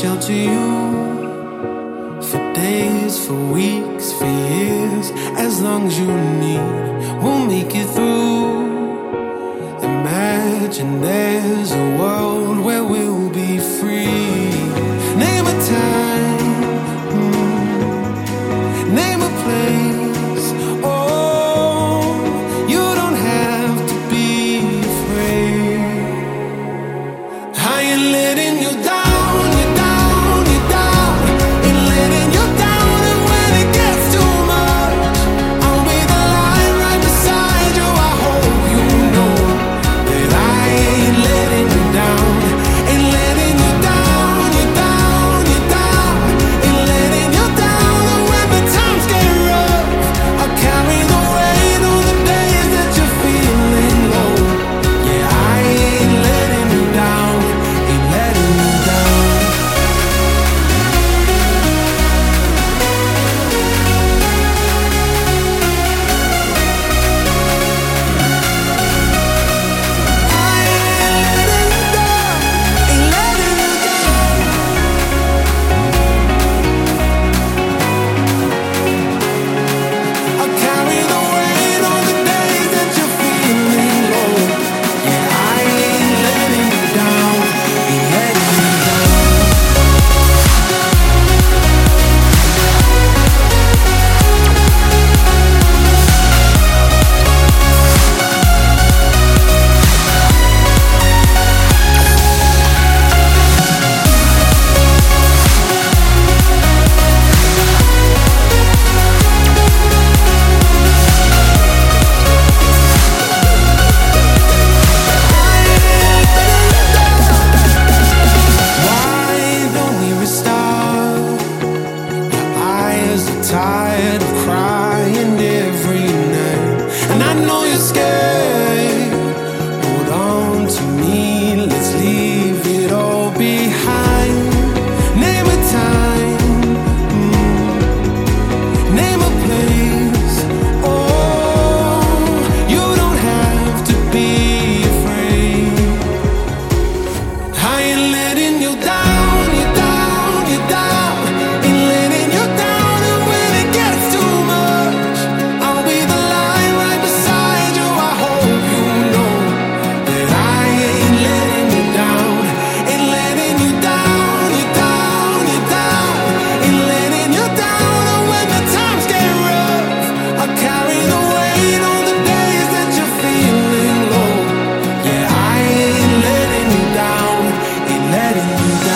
shelter you for days, for weeks, for years. As long as you need, we'll make it through. Imagine there's a world where we'll be free. Name a time, name a place. Oh, you don't have to be afraid. I ain't letting you down, you down, you down. Ain't letting you down, and when it gets too much, I'll be the light right beside you. I hope you know that I ain't letting you down. Ain't letting you down, you down, you down. Ain't letting you down, and when the times get rough, I'll carry the weight on the days that you're feeling low. Yeah, I ain't letting you down, ain't letting you down. I ain't letting you down, ain't letting you down. I'll carry the weight on the days that you're feeling low. Yeah, I ain't letting you down, ain't letting you down. Why don't we restart? Your eyes are tired of crying every night, and I know you're scared. Hold on to me, let's leave it all behind. Name a time, name a place. Oh, you don't have to be afraid. I ain't letting you down, you down, you down. Ain't letting you down, and when it gets too much, I'll be the light right beside you. I hope you know that I ain't letting you down, ain't letting you down, you down, you down. Ain't letting you down, and when the times get rough, I'll carry the weight on the days that you're feeling low. Yeah, I ain't letting you down, ain't letting you down.